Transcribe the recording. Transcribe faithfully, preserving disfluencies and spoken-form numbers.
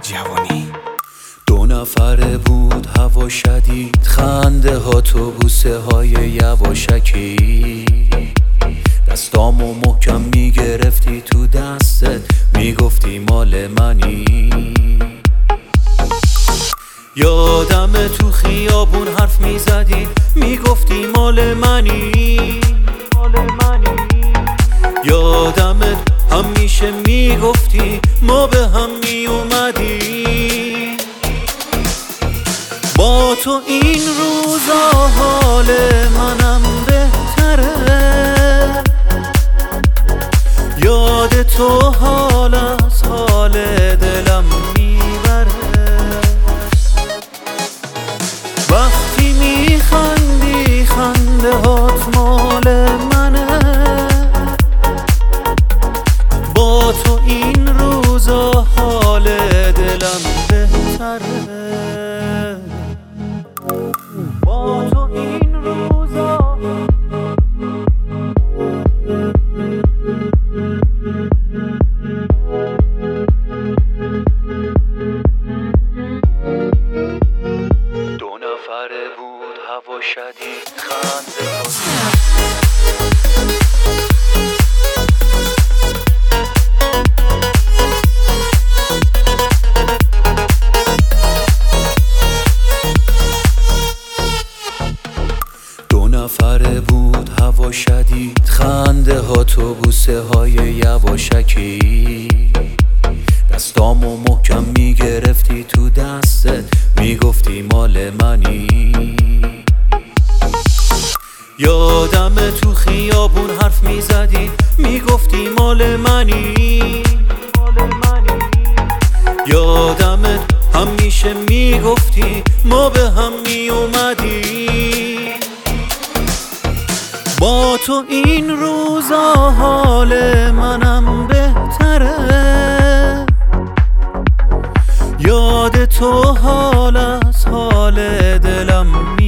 جوانی. دو نفره بود هوا شدید، خنده ها تو بوسه های یواشکی، دستامو محکم میگرفتی تو دستت، میگفتی مال منی. یادم تو خیابون حرف میزدی، میگفتی مال منی. یادم همیشه میگفتی ما به هم میومدی. با تو این روزا حال منم بهتره، یاد تو حال از حال دلم میبره. وقتی میخندی خنده هات مال منه، با تو این روزا حال دلم بهتره. با تو این روزا دو نفره بود هوا شدید، خنده ها نفره بود هوا شدید، خنده ها تو بوسه های یواشکی، دستامو محکم میگرفتی تو دستت، میگفتی مال منی. یادم تو خیابون حرف میزدی، میگفتی مال منی. یادم همیشه میگفتی ما به هم میومدی. با تو این روزا حال منم بهتره، یاد تو حال از حال دلم می